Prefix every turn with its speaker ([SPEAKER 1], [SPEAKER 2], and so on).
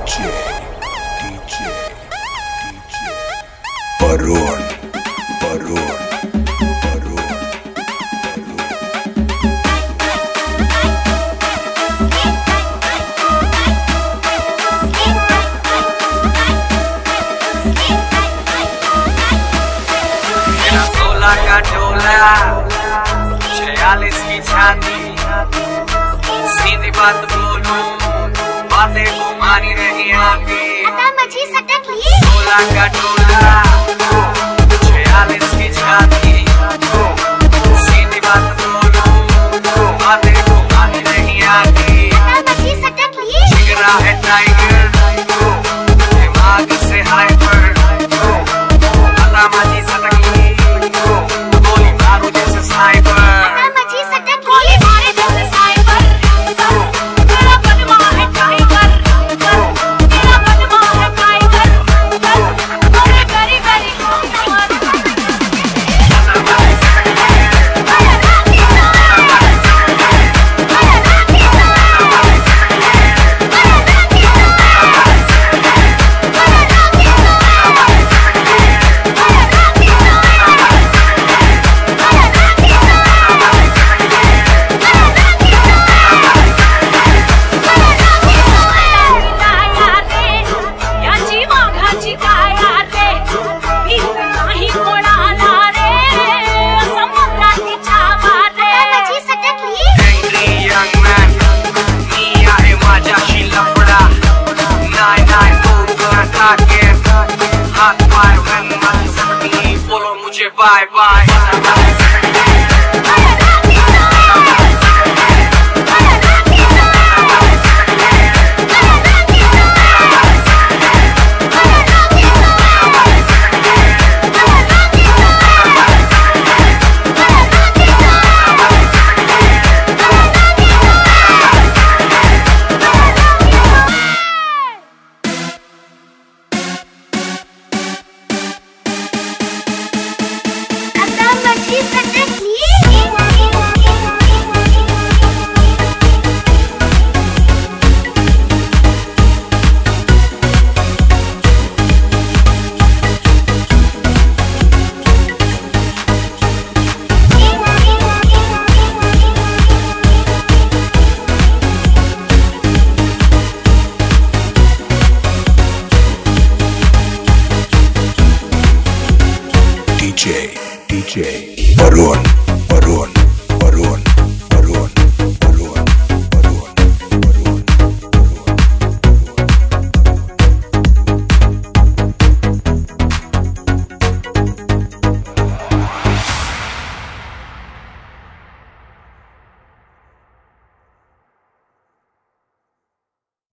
[SPEAKER 1] Baron.
[SPEAKER 2] का डोला 46 की छाती, सीधी बात बोलूं बातें घुमानी नहीं आती। 16 का डोला 46 की छाती, सीधी बात बोलूं बातें घुमानी नहीं आती। जिगरा है टाइगर, दिमाग से हाइपर, मजी सटकी गोली मारो जैसे स्नाइपर।
[SPEAKER 3] गोली मारे जैसे स्नाइपर, मेरा बनवा है टाइगर, मेरा बनवा है टाइगर, अरे very very
[SPEAKER 2] bye bye।
[SPEAKER 1] DJ Baron.